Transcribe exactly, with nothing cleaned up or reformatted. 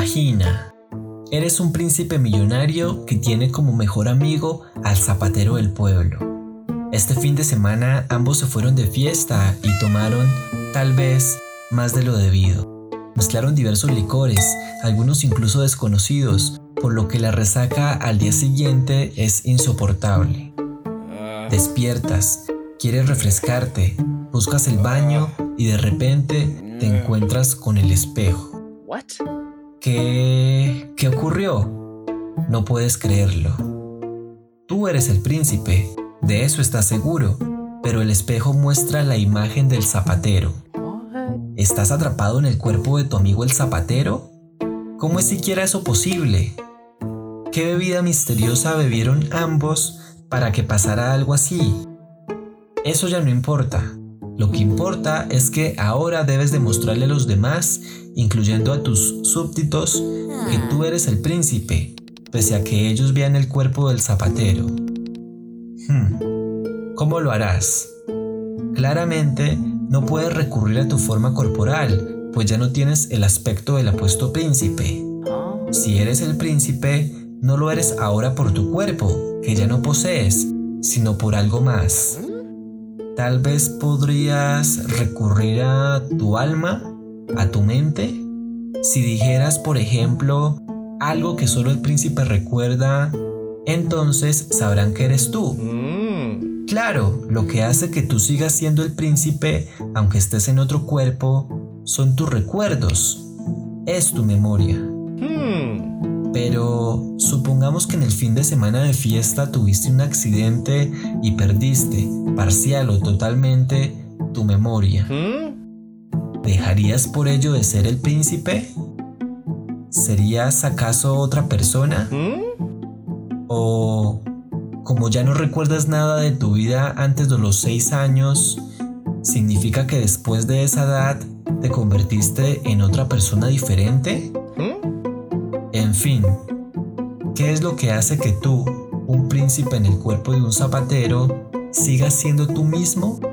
Imagina, eres un príncipe millonario que tiene como mejor amigo al zapatero del pueblo. Este fin de semana ambos se fueron de fiesta y tomaron, tal vez, más de lo debido. Mezclaron diversos licores, algunos incluso desconocidos, por lo que la resaca al día siguiente es insoportable. Despiertas, quieres refrescarte, buscas el baño y de repente te encuentras con el espejo. What? ¿Qué... qué ocurrió? No puedes creerlo. Tú eres el príncipe, de eso estás seguro, pero el espejo muestra la imagen del zapatero. ¿Estás atrapado en el cuerpo de tu amigo el zapatero? ¿Cómo es siquiera eso posible? ¿Qué bebida misteriosa bebieron ambos para que pasara algo así? Eso ya no importa. Lo que importa es que ahora debes demostrarle a los demás, incluyendo a tus súbditos, que tú eres el príncipe, pese a que ellos vean el cuerpo del zapatero. Hmm. ¿Cómo lo harás? Claramente, no puedes recurrir a tu forma corporal, pues ya no tienes el aspecto del apuesto príncipe. Si eres el príncipe, no lo eres ahora por tu cuerpo, que ya no posees, sino por algo más. Tal vez podrías recurrir a tu alma, a tu mente. Si dijeras, por ejemplo, algo que solo el príncipe recuerda, entonces sabrán que eres tú. Claro, lo que hace que tú sigas siendo el príncipe, aunque estés en otro cuerpo, son tus recuerdos. Es tu memoria. Pero supongamos que en el fin de semana de fiesta tuviste un accidente y perdiste, parcial o totalmente, tu memoria. ¿Dejarías por ello de ser el príncipe? ¿Serías acaso otra persona? ¿O como ya no recuerdas nada de tu vida antes de los seis años, significa que después de esa edad te convertiste en otra persona diferente? En fin, ¿qué es lo que hace que tú, un príncipe en el cuerpo de un zapatero, sigas siendo tú mismo?